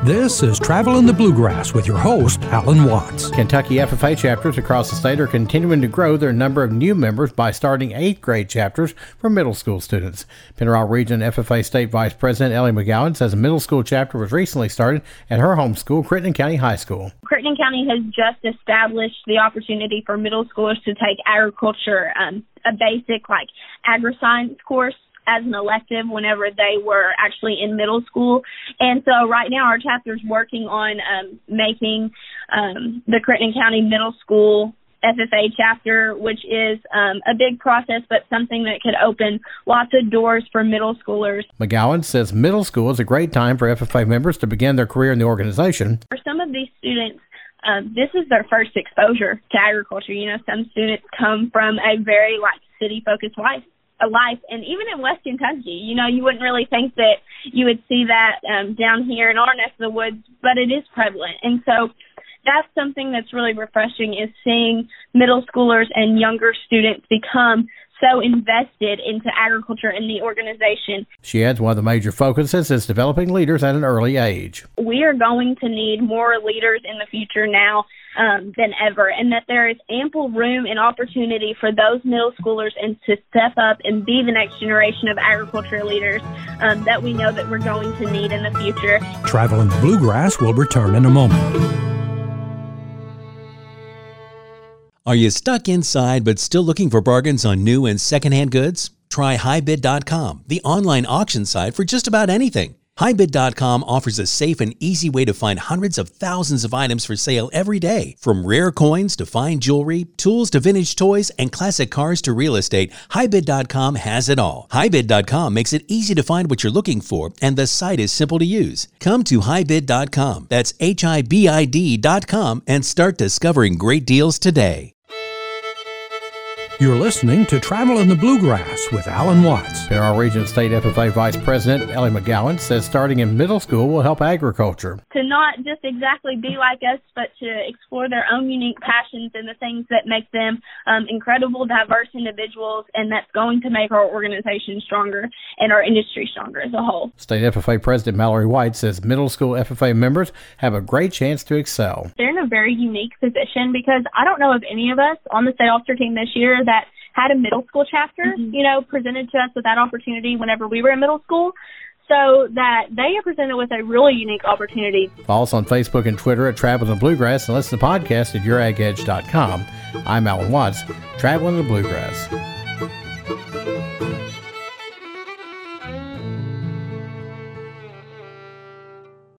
This is Travel in the Bluegrass with your host, Alan Watts. Kentucky FFA chapters across the state are continuing to grow their number of new members by starting 8th grade chapters for middle school students. Pinnerall Region FFA State Vice President Ellie McGowan says a middle school chapter was recently started at her home school, Crittenden County High School. Crittenden County has just established the opportunity for middle schoolers to take agriculture, a basic agri-science course as an elective whenever they were actually in middle school. And so right now our chapter is working on making the Crittenden County Middle School FFA chapter, which is a big process, but something that could open lots of doors for middle schoolers. McGowan says middle school is a great time for FFA members to begin their career in the organization. For some of these students, this is their first exposure to agriculture. You know, some students come from a very city-focused life. And even in West Kentucky, you know, you wouldn't really think that you would see that down here in our neck of the woods, but it is prevalent. And so that's something that's really refreshing, is seeing middle schoolers and younger students become so invested into agriculture in the organization. She adds one of the major focuses is developing leaders at an early age. We are going to need more leaders in the future now than ever, and that there is ample room and opportunity for those middle schoolers and to step up and be the next generation of agriculture leaders that we know that we're going to need in the future. Travel in the Bluegrass will return in a moment. Are you stuck inside but still looking for bargains on new and secondhand goods? Try HighBid.com, the online auction site for just about anything. HighBid.com offers a safe and easy way to find hundreds of thousands of items for sale every day. From rare coins to fine jewelry, tools to vintage toys, and classic cars to real estate, HighBid.com has it all. HighBid.com makes it easy to find what you're looking for, and the site is simple to use. Come to HighBid.com, that's HIBID.com, and start discovering great deals today. You're listening to Travel in the Bluegrass with Alan Watts. Pinnerall Region State FFA Vice President Ellie McGowan says starting in middle school will help agriculture. To not just exactly be like us, but to explore their own unique passions and the things that make them incredible, diverse individuals, and that's going to make our organization stronger and our industry stronger as a whole. State FFA President Mallory White says middle school FFA members have a great chance to excel. They're in a very unique position because I don't know of any of us on the state officer team this year that had a middle school chapter, presented to us with that opportunity whenever we were in middle school. So that they are presented with a really unique opportunity. Follow us on Facebook and Twitter at Travel in the Bluegrass and listen to the podcast at YourAgEdge.com. I'm Alan Watts, Traveling in the Bluegrass.